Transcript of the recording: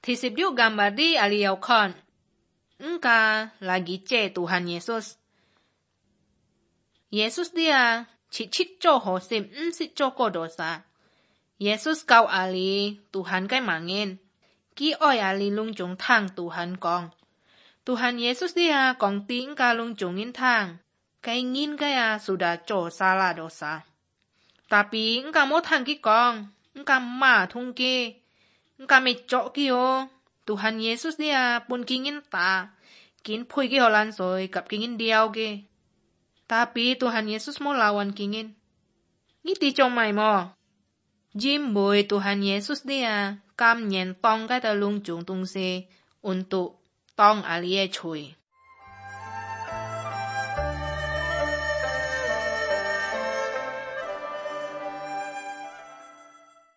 Tisip yuk gambar di aliyaw kon. Engka lagi ce Tuhan Yesus. Yesus dia cicit cho hosim sit cho ko dosa. Yesus kau ali Tuhan kai mangin. Ki oi ali lung chung thang Tuhan kong. Tuhan Yesus dia kong ti engka lung chungin thang. Kai ngin kaya sudah cho salah dosa. Tapi engka mo thang ki kong. Engka ma thung ki. Engka me cho ki o. Tuhan Yesus dia pun kingin ta. Kin pui ki holan soy kap kingin diaw ki. Tapi Tuhan Yesus mo lawan kingin. Ngiti chong mai mo. Jim boy Tuhan Yesus dia kam nyen tong kai ta lung chung tung se untuk tong alie chui.